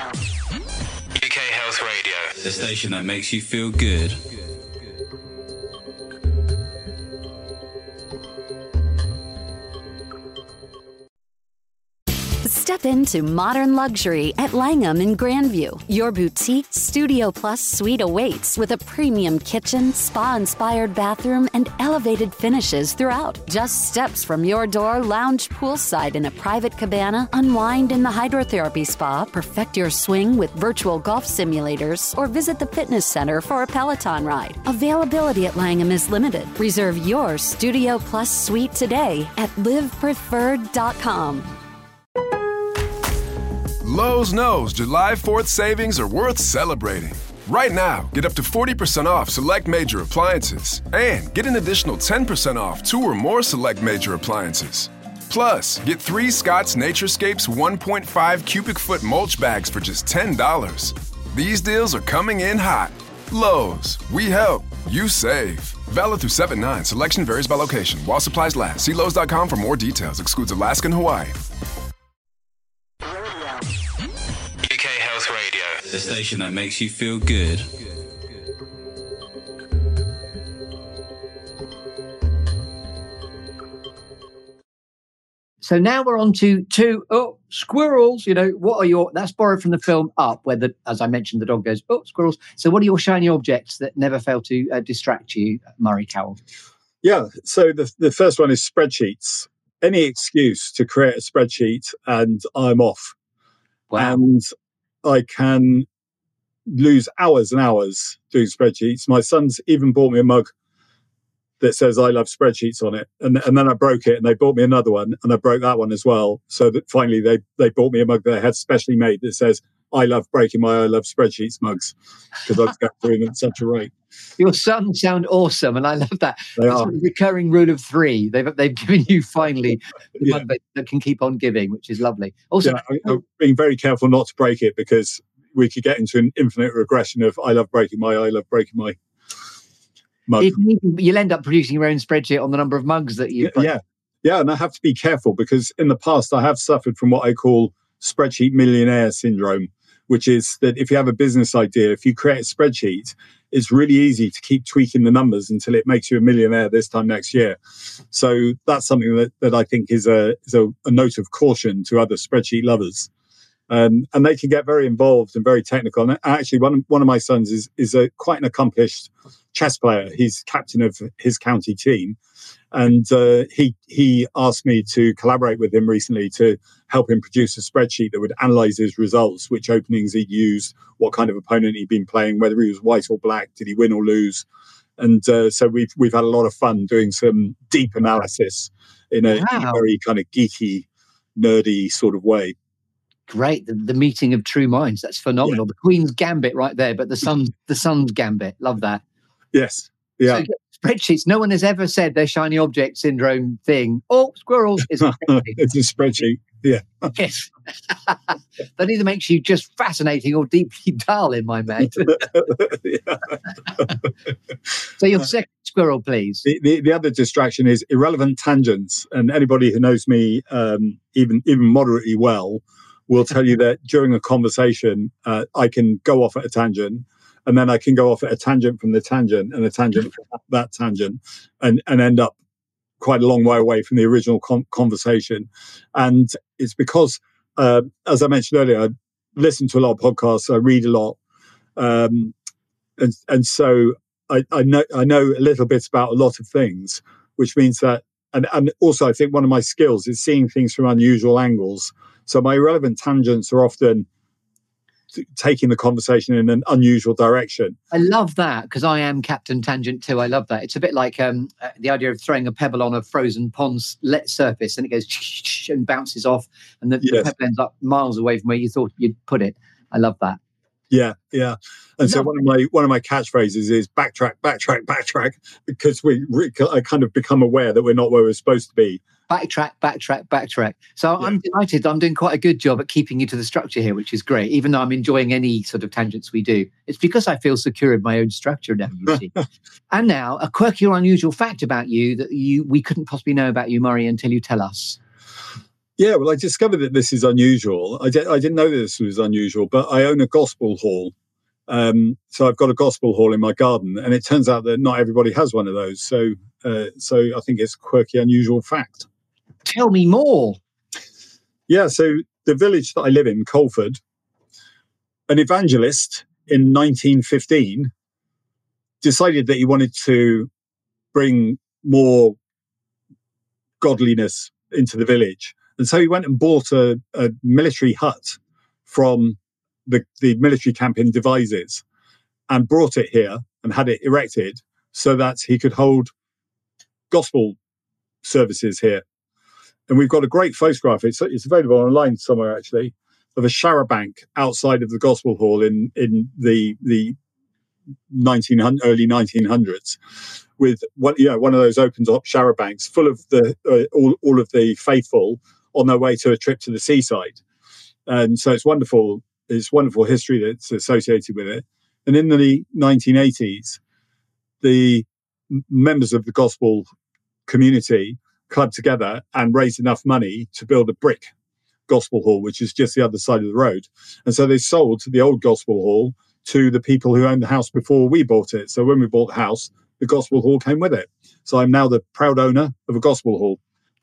Speaker 5: K Health Radio.
Speaker 6: The station that makes you feel good.
Speaker 1: Step into modern luxury at Langham in Grandview. Your boutique Studio Plus suite awaits with a premium kitchen, spa-inspired bathroom, and elevated finishes throughout. Just steps from your door, lounge poolside in a private cabana, unwind in the hydrotherapy spa, perfect your swing with virtual golf simulators, or visit the fitness center for a Peloton ride. Availability at Langham is limited. Reserve your Studio Plus suite today at live preferred dot com.
Speaker 2: Lowe's knows July fourth savings are worth celebrating. Right now, get up to forty percent off select major appliances and get an additional ten percent off two or more select major appliances. Plus, get three Scott's Naturescapes one point five cubic foot mulch bags for just ten dollars. These deals are coming in hot. Lowe's, we help, you save. Valid through seven nine. Selection varies by location. While supplies last. See Lowe's dot com for more details. Excludes Alaska and Hawaii.
Speaker 5: U K Health Radio.
Speaker 6: The station that makes you feel good.
Speaker 3: So now we're on to two, oh, squirrels. You know, what are your, that's borrowed from the film Up, where, the, as I mentioned, the dog goes, oh, squirrels. So what are your shiny objects that never fail to uh, distract you, Murray Cowell?
Speaker 4: Yeah, so the, the first one is spreadsheets. Any excuse to create a spreadsheet and I'm off.
Speaker 3: Wow.
Speaker 4: And I can lose hours and hours doing spreadsheets. My son's even bought me a mug that says I love spreadsheets on it. And, and then I broke it and they bought me another one and I broke that one as well. So that finally they, they bought me a mug that I had specially made that says I love breaking my I love spreadsheets mugs because I was doing it at such a rate.
Speaker 3: Your sons sound awesome, and I love that.
Speaker 4: They
Speaker 3: It's
Speaker 4: are.
Speaker 3: a recurring rule of three. They've they've given you finally the
Speaker 4: Yeah.
Speaker 3: mug that, that can keep on giving, which is lovely. Also,
Speaker 4: Yeah, I, I'm being very careful not to break it because we could get into an infinite regression of I love breaking my I love breaking my mug.
Speaker 3: if you- you'll end up producing your own spreadsheet on the number of mugs that you.
Speaker 4: Yeah, yeah, yeah, and I have to be careful because in the past I have suffered from what I call spreadsheet millionaire syndrome, which is that if you have a business idea, if you create a spreadsheet, it's really easy to keep tweaking the numbers until it makes you a millionaire this time next year. So that's something that, that I think is a is a, a note of caution to other spreadsheet lovers. Um, and they can get very involved and very technical. And actually, one of, one of my sons is is a quite an accomplished chess player. He's captain of his county team, and uh, he he asked me to collaborate with him recently to help him produce a spreadsheet that would analyse his results, which openings he'd used, what kind of opponent he'd been playing, whether he was white or black, did he win or lose, and uh, so we've we've had a lot of fun doing some deep analysis in a, in a
Speaker 3: Wow.
Speaker 4: very kind of geeky, nerdy sort of way.
Speaker 3: Great, the, the meeting of true minds. That's phenomenal. The Queen's Gambit right there, but the Sun's the Sun's Gambit. Love that.
Speaker 4: Yes, yeah.
Speaker 3: So, spreadsheets. No one has ever said their shiny object syndrome thing. Oh, squirrels! It's a spreadsheet.
Speaker 4: It's a spreadsheet. Yeah.
Speaker 3: Yes. That either makes you just fascinating or deeply dull, in my mate.
Speaker 4: Yeah.
Speaker 3: So your second squirrel, please.
Speaker 4: The, the, the other distraction is irrelevant tangents. And anybody who knows me um, even even moderately well will tell you that during a conversation, uh, I can go off at a tangent, and then I can go off at a tangent from the tangent and a tangent from that tangent, and, and end up quite a long way away from the original com- conversation. And it's because, uh, as I mentioned earlier, I listen to a lot of podcasts, I read a lot, um, and and so I, I know I know a little bit about a lot of things, which means that, and, and also I think one of my skills is seeing things from unusual angles. So my irrelevant tangents are often t- taking the conversation in an unusual direction.
Speaker 3: I love that because I am Captain Tangent too. I love that. It's a bit like um, uh, the idea of throwing a pebble on a frozen pond's let surface and it goes and bounces off, and the, the
Speaker 4: Yes.
Speaker 3: pebble ends up miles away from where you thought you'd put it. I love that.
Speaker 4: Yeah, yeah. And so
Speaker 3: No.
Speaker 4: one of my one of my catchphrases is backtrack, backtrack, backtrack, because we re- I kind of become aware that we're not where we're supposed to be.
Speaker 3: Backtrack, backtrack, backtrack. So
Speaker 4: Yeah.
Speaker 3: I'm delighted. I'm doing quite a good job at keeping you to the structure here, which is great. Even though I'm enjoying any sort of tangents we do, it's because I feel secure in my own structure now. You see. And now a quirky or unusual fact about you that you we couldn't possibly know about you, Murray, until you tell us.
Speaker 4: Yeah, well, I discovered that this is unusual. I, di- I didn't know that this was unusual, but I own a gospel hall. Um, so I've got a gospel hall in my garden, and it turns out that not everybody has one of those. So, uh, so I think it's a quirky, unusual fact.
Speaker 3: Tell me more.
Speaker 4: Yeah, so the village that I live in, Colford, an evangelist in nineteen fifteen decided that he wanted to bring more godliness into the village. And so he went and bought a, a military hut from the, the military camp in Devizes and brought it here and had it erected so that he could hold gospel services here. And we've got a great photograph. It's, it's available online somewhere, actually, of a charabanc outside of the gospel hall in, in the the nineteen hundred, early nineteen hundreds, with one, you know, one of those open top charabancs full of the uh, all, all of the faithful on their way to a trip to the seaside. And so it's wonderful. It's wonderful history that's associated with it. And in the nineteen eighties, the m- members of the gospel community clubbed together and raised enough money to build a brick gospel hall, which is just the other side of the road. And so they sold the old gospel hall to the people who owned the house before we bought it. So when we bought the house, the gospel hall came with it. So I'm now the proud owner of a gospel hall.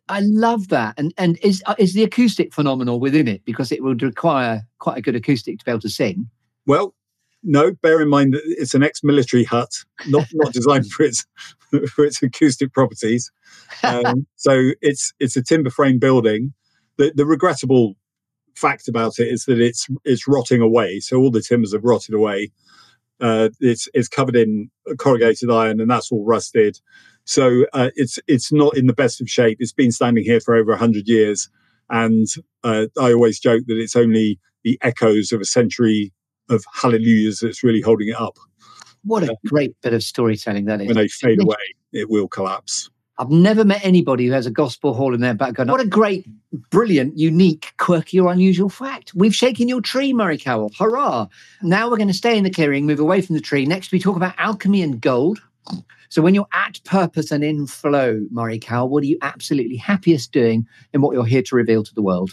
Speaker 3: I love that. And and is uh, is the acoustic phenomenal within it? Because it would require quite a good acoustic to be able to sing.
Speaker 4: Well, no, bear in mind that it's an ex-military hut, not not designed for its for its acoustic properties. Um, so it's it's a timber frame building. The the regrettable fact about it is that it's it's rotting away. So all the timbers have rotted away. Uh, it's it's covered in corrugated iron, and that's all rusted. So uh, it's it's not in the best of shape. It's been standing here for over a hundred years, and uh, I always joke that it's only the echoes of a century of hallelujahs that's really holding it up.
Speaker 3: What a uh, great bit of storytelling that is.
Speaker 4: When they fade away, it will collapse.
Speaker 3: I've never met anybody who has a gospel hall in their background. What a great, brilliant, unique, quirky or unusual fact. We've shaken your tree, Murray Cowell. Hurrah. Now we're going to stay in the clearing, move away from the tree. Next, we talk about alchemy and gold. So when you're at purpose and in flow, Murray Cowell, what are you absolutely happiest doing in what you're here to reveal to the world?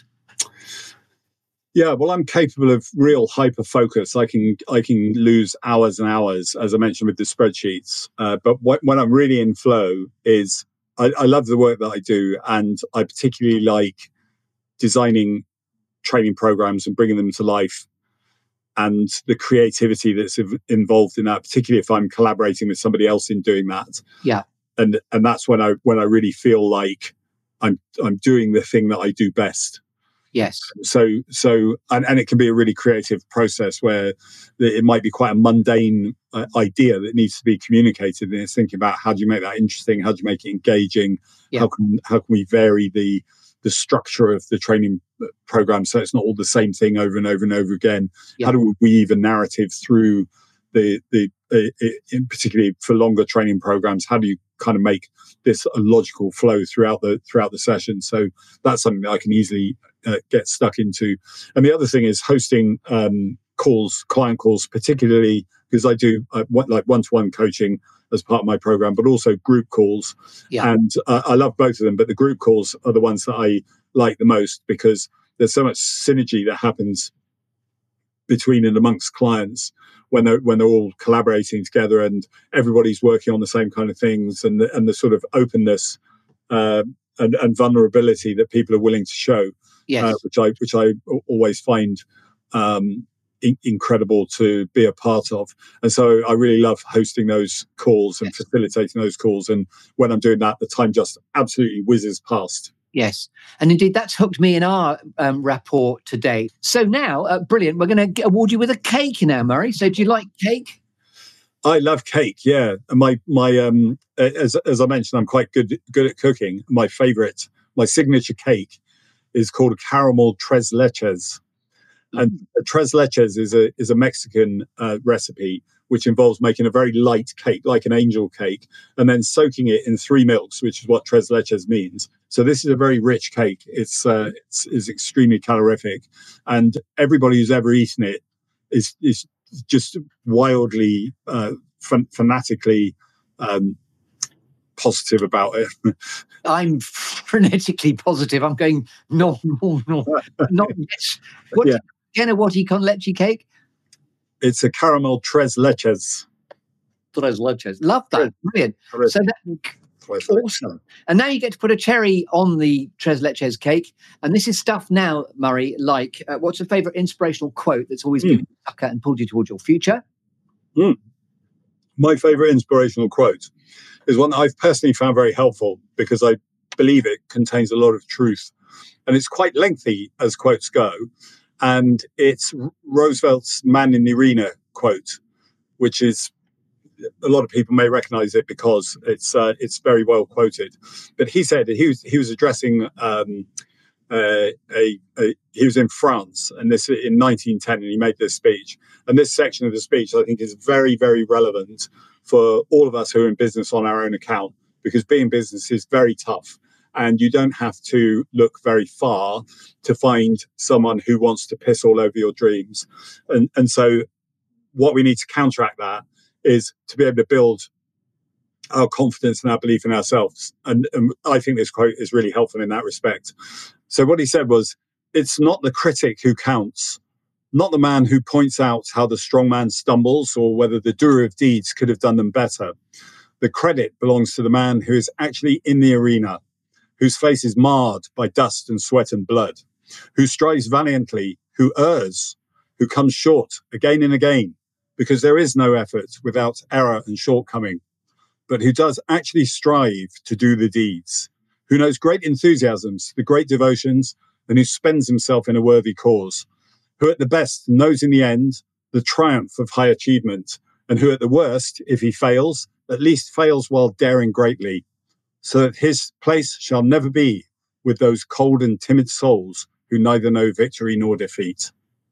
Speaker 4: Yeah, well, I'm capable of real hyper focus. I can I can lose hours and hours, as I mentioned with the spreadsheets. Uh, but what, when I'm really in flow is I, I love the work that I do, and I particularly like designing training programs and bringing them to life, and the creativity that's involved in that, particularly if I'm collaborating with somebody else in doing that.
Speaker 3: Yeah,
Speaker 4: and and that's when I when I really feel like I'm I'm doing the thing that I do best.
Speaker 3: Yes.
Speaker 4: So, so, and, and it can be a really creative process where it might be quite a mundane uh, idea that needs to be communicated. And it's thinking about how do you make that interesting? How do you make it engaging? Yeah. How can how can we vary the the structure of the training program so it's not all the same thing over and over and over again? Yeah. How do we weave a narrative through the the uh, in particularly for longer training programs? How do you kind of make this a logical flow throughout the throughout the session? So that's something that I can easily uh, get stuck into. And the other thing is hosting um, calls, client calls, particularly because I do uh, like one-to-one coaching as part of my program, but also group calls. Yeah. And uh, I love both of them, but the group calls are the ones that I like the most because there's so much synergy that happens between and amongst clients when they're when they're all collaborating together and everybody's working on the same kind of things, and the, and the sort of openness uh, and, and vulnerability that people are willing to show, yes. uh, which I which I always find um, in, incredible to be a part of. And so I really love hosting those calls and yes. facilitating those calls. And when I'm doing that, the time just absolutely whizzes past.
Speaker 3: Yes. And indeed, that's hooked me in our um, rapport today. So now, uh, brilliant, we're going to award you with a cake now, Murray. So do you like cake?
Speaker 4: I love cake, yeah. My, my um, as as I mentioned, I'm quite good good at cooking. My favourite, my signature cake is called a caramel tres leches. Mm-hmm. And a tres leches is a, is a Mexican uh, recipe which involves making a very light cake, like an angel cake, and then soaking it in three milks, which is what tres leches means. So this is a very rich cake. It's uh, it's, it's extremely calorific, and everybody who's ever eaten it is is just wildly, uh, fan- fanatically um, positive about it.
Speaker 3: I'm frenetically positive. I'm going no, no, no, not yes. What yeah. Kenna, what do you con leche cake?
Speaker 4: It's a caramel tres leches.
Speaker 3: Tres leches. Love that. Brilliant. So that, awesome. And now you get to put a cherry on the tres leches cake. And this is stuff now, Murray, like uh, what's a favourite inspirational quote that's always mm. given you a sucker and pulled you towards your future?
Speaker 4: Mm. My favourite inspirational quote is one that I've personally found very helpful because I believe it contains a lot of truth. And it's quite lengthy as quotes go. And it's Roosevelt's "Man in the Arena" quote, which is a lot of people may recognize it because it's uh, it's very well quoted. But he said he was he was addressing um, uh, a, a he was in France, and this in nineteen ten, and he made this speech. And this section of the speech, I think, is very very relevant for all of us who are in business on our own account, because being business is very tough. And you don't have to look very far to find someone who wants to piss all over your dreams. And, and so what we need to counteract that is to be able to build our confidence and our belief in ourselves. And, and I think this quote is really helpful in that respect. So what he said was, it's not the critic who counts, not the man who points out how the strong man stumbles or whether the doer of deeds could have done them better. The credit belongs to the man who is actually in the arena, whose face is marred by dust and sweat and blood, who strives valiantly, who errs, who comes short again and again, because there is no effort without error and shortcoming, but who does actually strive to do the deeds, who knows great enthusiasms, the great devotions, and who spends himself in a worthy cause, who at the best knows in the end the triumph of high achievement, and who at the worst, if he fails, at least fails while daring greatly, so that his place shall never be with those cold and timid souls who neither know victory nor defeat.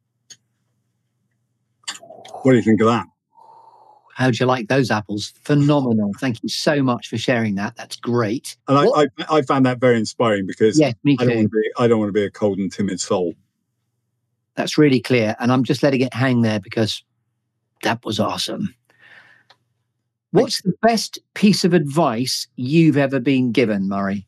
Speaker 4: What do you think of that?
Speaker 3: How'd you like those apples? Phenomenal. Thank you so much for sharing that. That's great.
Speaker 4: And I, I, I found that very inspiring because
Speaker 3: yes, me
Speaker 4: I, don't
Speaker 3: too.
Speaker 4: want to be, I don't want to be a cold and timid soul.
Speaker 3: That's really clear. And I'm just letting it hang there because that was awesome. What's the best piece of advice you've ever been given, Murray?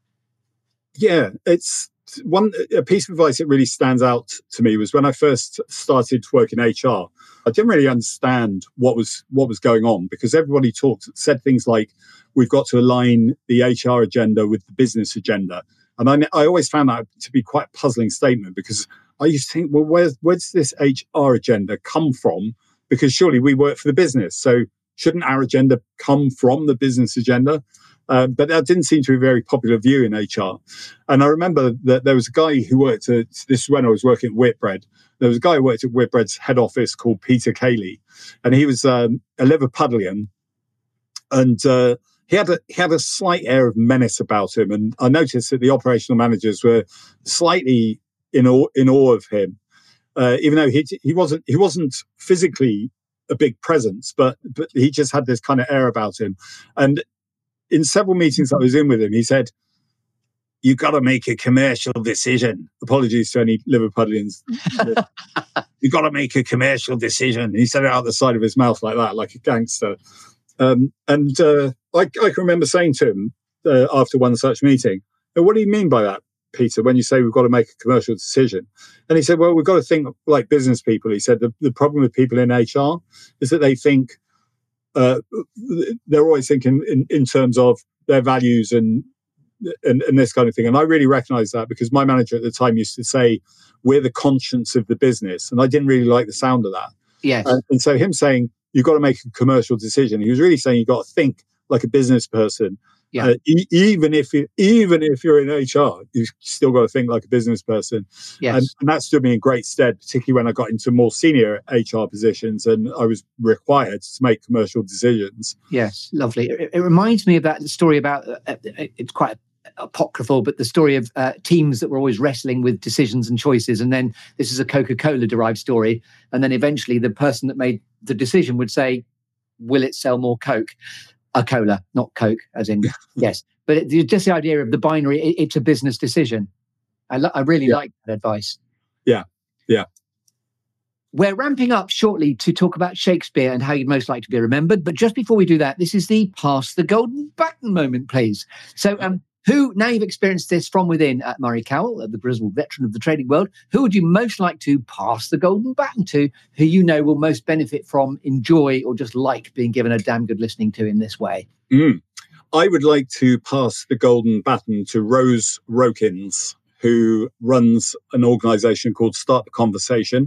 Speaker 4: Yeah, it's one a piece of advice that really stands out to me was when I first started to work in H R. I didn't really understand what was what was going on because everybody talked, said things like, we've got to align the H R agenda with the business agenda. And I, I always found that to be quite a puzzling statement because I used to think, well, where's, where does this H R agenda come from? Because surely we work for the business. So shouldn't our agenda come from the business agenda? Uh, but that didn't seem to be a very popular view in H R. And I remember that there was a guy who worked at, this is when I was working at Whitbread, there was a guy who worked at Whitbread's head office called Peter Cayley. And he was um, a Liverpudlian. And uh, he had a he had a slight air of menace about him. And I noticed that the operational managers were slightly in awe, in awe of him, uh, even though he he wasn't he wasn't physically a big presence, but but he just had this kind of air about him. And in several meetings I was in with him, he said, "You've got to make a commercial decision." Apologies to any Liverpudlians. You've got to make a commercial decision. He said it out the side of his mouth like that, like a gangster. Um, and uh, I, I can remember saying to him uh, after one such meeting, "What do you mean by that, Peter, when you say we've got to make a commercial decision?" And he said, "Well, we've got to think like business people." He said, the, the problem with people in H R is that they think, uh, they're always thinking in, in terms of their values and, and and this kind of thing. And I really recognize that because my manager at the time used to say, we're the conscience of the business. And I didn't really like the sound of that.
Speaker 3: Yes.
Speaker 4: And, and so him saying, you've got to make a commercial decision, he was really saying you've got to think like a business person.
Speaker 3: Yeah.
Speaker 4: Uh, e- even if you, even if you're in H R, you've still got to think like a business person.
Speaker 3: Yes.
Speaker 4: And, and that stood me in great stead, particularly when I got into more senior H R positions and I was required to make commercial decisions.
Speaker 3: Yes, lovely. It, it reminds me of that story about, uh, it's quite apocryphal, but the story of uh, teams that were always wrestling with decisions and choices. And then this is a Coca-Cola derived story. And then eventually the person that made the decision would say, will it sell more Coke? A cola, not Coke, as in, yes. But it, just the idea of the binary, it, it's a business decision. I, lo- I really
Speaker 4: yeah.
Speaker 3: like that advice.
Speaker 4: Yeah, yeah.
Speaker 3: We're ramping up shortly to talk about Shakespeare and how you'd most like to be remembered. But just before we do that, this is the pass the golden button moment, please. So um, who, now you've experienced this from within at Murray Cowell, the grizzled veteran of the trading world, who would you most like to pass the golden baton to, who you know will most benefit from, enjoy, or just like being given a damn good listening to in this way?
Speaker 4: Mm. I would like to pass the golden baton to Rose Rokins, who runs an organization called Start the Conversation.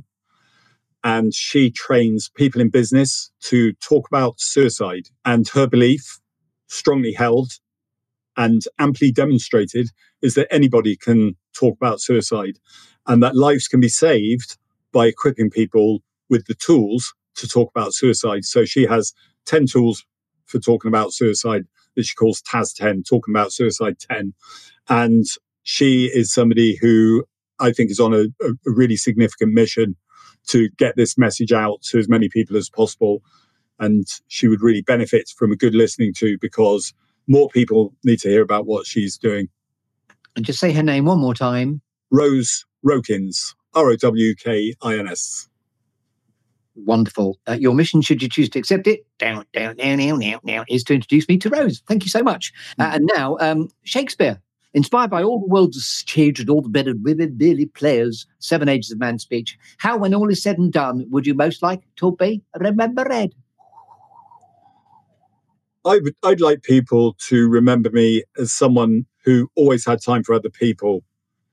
Speaker 4: And she trains people in business to talk about suicide. And her belief, strongly held and amply demonstrated, is that anybody can talk about suicide and that lives can be saved by equipping people with the tools to talk about suicide. So she has ten tools for talking about suicide that she calls T A S ten, talking about suicide ten. And she is somebody who I think is on a, a really significant mission to get this message out to as many people as possible. And she would really benefit from a good listening to, because more people need to hear about what she's doing.
Speaker 3: And just say her name one more time.
Speaker 4: Rose Rokins, R O W K I N S.
Speaker 3: Wonderful. Uh, your mission, should you choose to accept it, down, down, down, down, down, down, is to introduce me to Rose. Thank you so much. Uh, and now, um, Shakespeare. Inspired by all the world's children, all the better women, merely players, seven ages of man speech. How, when all is said and done, would you most like to be remembered?
Speaker 4: I would, I'd like people to remember me as someone who always had time for other people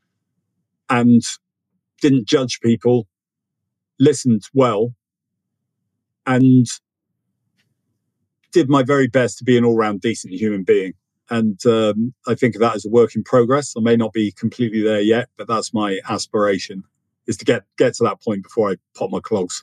Speaker 4: and didn't judge people, listened well, and did my very best to be an all-round decent human being. And um, I think of that as a work in progress. I may not be completely there yet, but that's my aspiration, is to get, get to that point before I pop my clogs.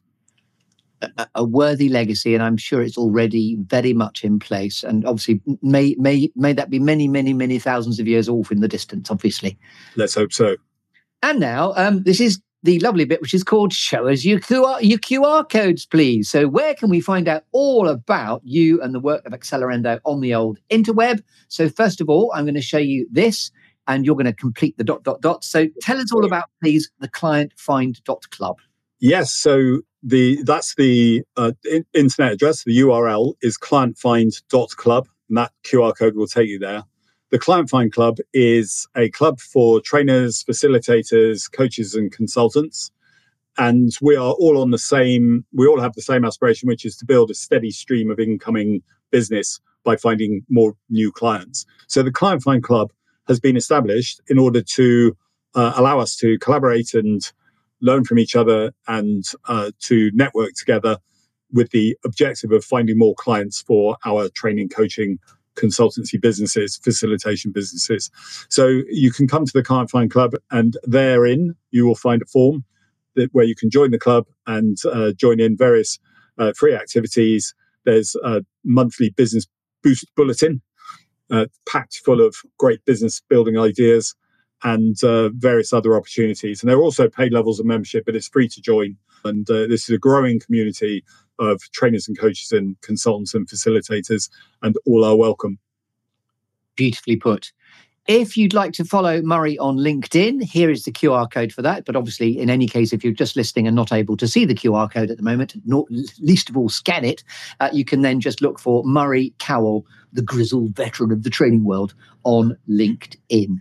Speaker 3: A, a worthy legacy, and I'm sure it's already very much in place. And obviously, may may may that be many, many, many thousands of years off in the distance, obviously.
Speaker 4: Let's hope so.
Speaker 3: And now, um, this is the lovely bit, which is called Show Us Your Q R, your Q R codes, please. So where can we find out all about you and the work of Accelerando on the old interweb? So first of all, I'm going to show you this, and you're going to complete the dot, dot, dot. So tell us all about, please, the client find dot club.
Speaker 4: Yes, so the that's the uh, in, internet address. The U R L is client find dot club, and that Q R code will take you there. The Client Find Club is a club for trainers, facilitators, coaches, and consultants. And we are all on the same, we all have the same aspiration, which is to build a steady stream of incoming business by finding more new clients. So the Client Find Club has been established in order to uh, allow us to collaborate and learn from each other and uh, to network together with the objective of finding more clients for our training, coaching, consultancy businesses, facilitation businesses. So you can come to the Client Find Club, and therein you will find a form that, where you can join the club and uh, join in various uh, free activities. There's a monthly business boost bulletin uh, packed full of great business building ideas and uh, various other opportunities. And there are also paid levels of membership, but it's free to join. And uh, this is a growing community of trainers and coaches and consultants and facilitators, and all are welcome.
Speaker 3: Beautifully put. If you'd like to follow Murray on LinkedIn, here is the Q R code for that. But obviously, in any case, if you're just listening and not able to see the Q R code at the moment, not least of all scan it, uh, you can then just look for Murray Cowell, the grizzled veteran of the training world, on LinkedIn.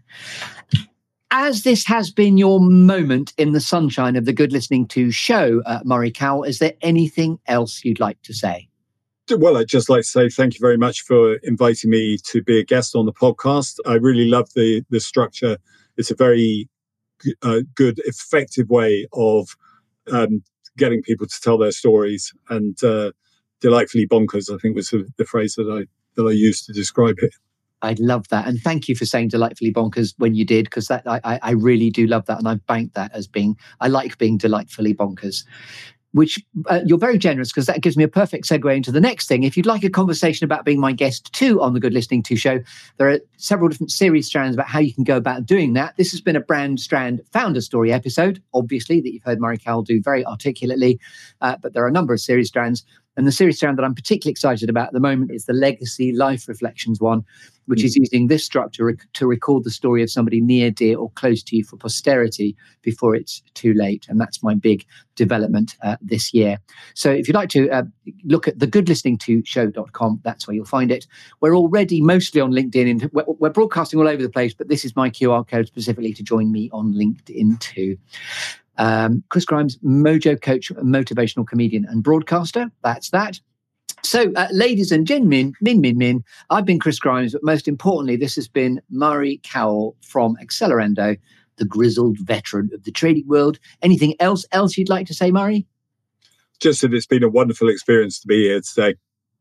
Speaker 3: As this has been your moment in the sunshine of the Good Listening To show, uh, Murray Cowell, is there anything else you'd like to say?
Speaker 4: Well, I'd just like to say thank you very much for inviting me to be a guest on the podcast. I really love the the structure. It's a very uh, good, effective way of um, getting people to tell their stories, and uh, delightfully bonkers, I think was the, the phrase that I that I used to describe it.
Speaker 3: I love that. And thank you for saying delightfully bonkers when you did, because that I, I really do love that. And I bank that as being, I like being delightfully bonkers, which uh, you're very generous, because that gives me a perfect segue into the next thing. If you'd like a conversation about being my guest too on the Good Listening To show, there are several different series strands about how you can go about doing that. This has been a brand strand founder story episode, obviously, that you've heard Murray Cowell do very articulately, uh, but there are a number of series strands. And the series strand that I'm particularly excited about at the moment is the Legacy Life Reflections one, which mm-hmm. is using this structure rec- to record the story of somebody near, dear, or close to you for posterity before it's too late. And that's my big development uh, this year. So if you'd like to uh, look at the good listening to show dot com, that's where you'll find it. We're already mostly on LinkedIn. And we're, we're broadcasting all over the place, but this is my Q R code specifically to join me on LinkedIn too. Um, Chris Grimes, Mojo coach, motivational comedian and broadcaster. That's that. So, uh, ladies and gentlemen, min, min, min, I've been Chris Grimes, but most importantly, this has been Murray Cowell from Accelerando, the grizzled veteran of the trading world. Anything else, else you'd like to say, Murray?
Speaker 4: Just that it's been a wonderful experience to be here today.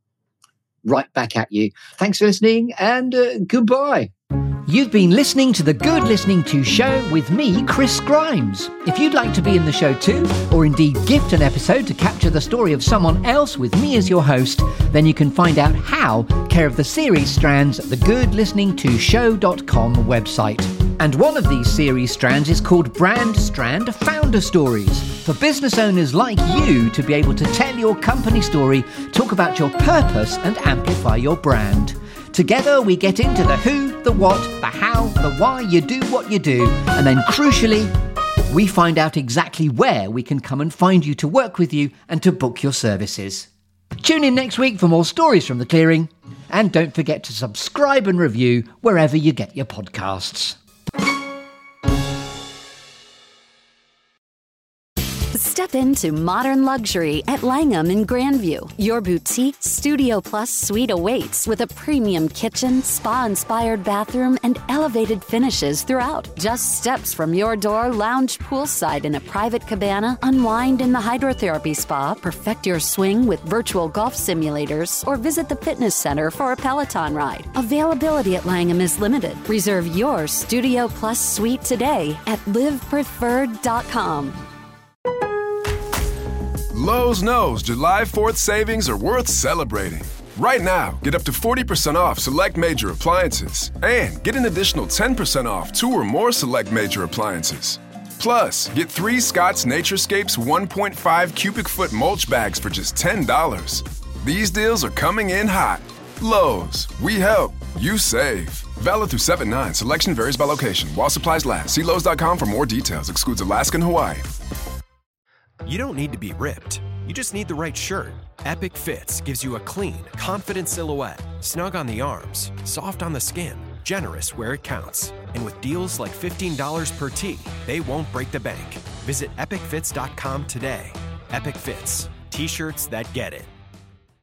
Speaker 3: Right back at you. Thanks for listening, and uh, goodbye.
Speaker 7: You've been listening to the Good Listening To show with me, Chris Grimes. If you'd like to be in the show too, or indeed gift an episode to capture the story of someone else with me as your host, then you can find out how care of the series strands at the good listening to show dot com website. And one of these series strands is called Brand Strand Founder Stories, for business owners like you to be able to tell your company story, talk about your purpose and amplify your brand. Together we get into the who, the what, the how, the why you do what you do, and then crucially, we find out exactly where we can come and find you to work with you and to book your services. Tune in next week for more stories from the clearing, and don't forget to subscribe and review wherever you get your podcasts.
Speaker 1: Step into modern luxury at Langham in Grandview. Your boutique Studio Plus suite awaits with a premium kitchen, spa-inspired bathroom, and elevated finishes throughout. Just steps from your door, lounge poolside in a private cabana, unwind in the hydrotherapy spa, perfect your swing with virtual golf simulators, or visit the fitness center for a Peloton ride. Availability at Langham is limited. Reserve your Studio Plus suite today at live preferred dot com.
Speaker 2: Lowe's knows July fourth savings are worth celebrating. Right now, get up to forty percent off select major appliances and get an additional ten percent off two or more select major appliances. Plus, get three Scott's Naturescapes one point five cubic foot mulch bags for just ten dollars. These deals are coming in hot. Lowe's, we help, you save. Valid through seven nine. Selection varies by location. While supplies last. See Lowe's dot com for more details. Excludes Alaska and Hawaii.
Speaker 8: You don't need to be ripped. You just need the right shirt. Epic Fits gives you a clean, confident silhouette, snug on the arms, soft on the skin, generous where it counts. And with deals like fifteen dollars per tee, they won't break the bank. Visit epic fits dot com today. Epic Fits. T-shirts that get it.